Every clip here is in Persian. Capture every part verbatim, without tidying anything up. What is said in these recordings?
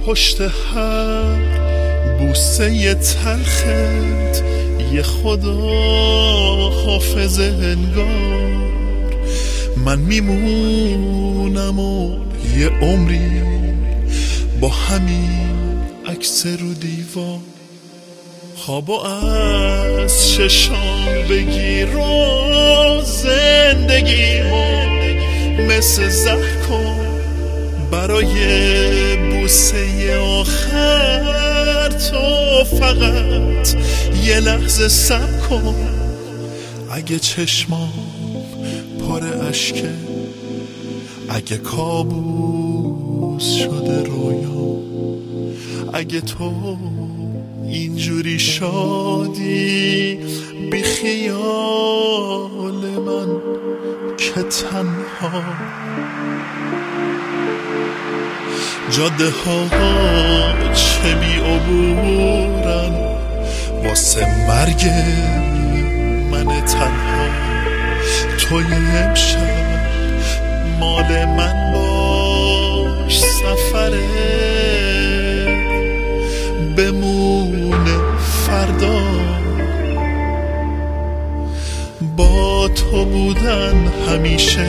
پشت هر بوسه تلخت یه خدا حافظ انگار من میمونم و یه عمری با همین عکس رو دیوار خوابو از ششام بگیر و زندگیمو مثل زهر کن برای بوسه آخر تو فقط یه لحظه صبر کن اگه چشمام پر اشکه اگه کابوس شده رویا اگه تو اینجوری شادی بی خیال من که تنها جاده ها چه بی عبورن واسه مرگ من تنها توی امشب مال من باش سفره بمونه فردا با تو بودن همیشه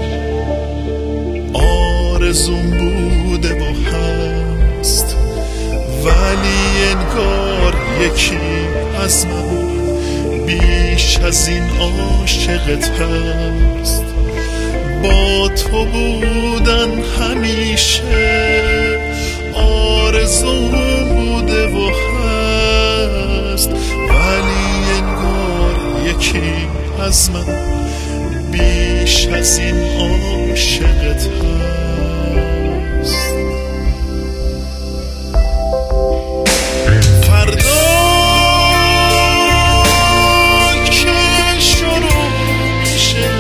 آرزوم بوده و هست ولی انگار یکی از من بیش از این عاشقت هست با تو بودن همیشه آرزوم بوده و هست ولی انگار یکی از من بیش از این عاشقت هست فردا که شروع میشه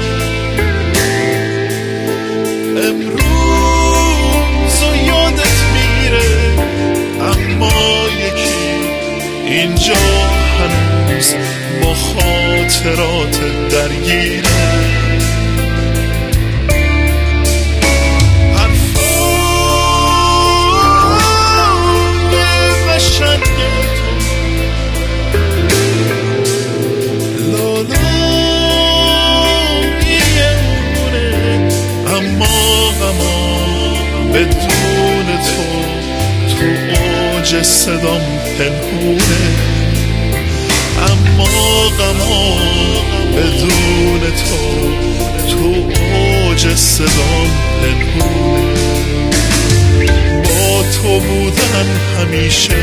امروز و یادت میره اما یکی اینجا هنوز با خاطرات درگیره بدون تو تو اوج صدام پنهونه اما غما بدون تو تو اوج صدام پنهونه با تو بودن همیشه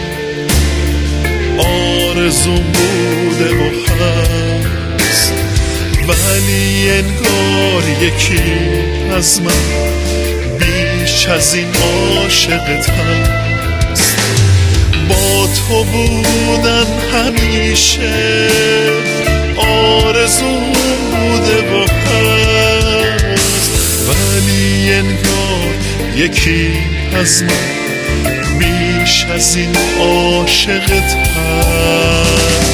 آرزوم بوده و هست ولی انگار یکی از من بیش از این عاشقت هست با تو بودن همیشه آرزوم بوده و هست ولی انگار یکی از من بیش از این عاشقت هست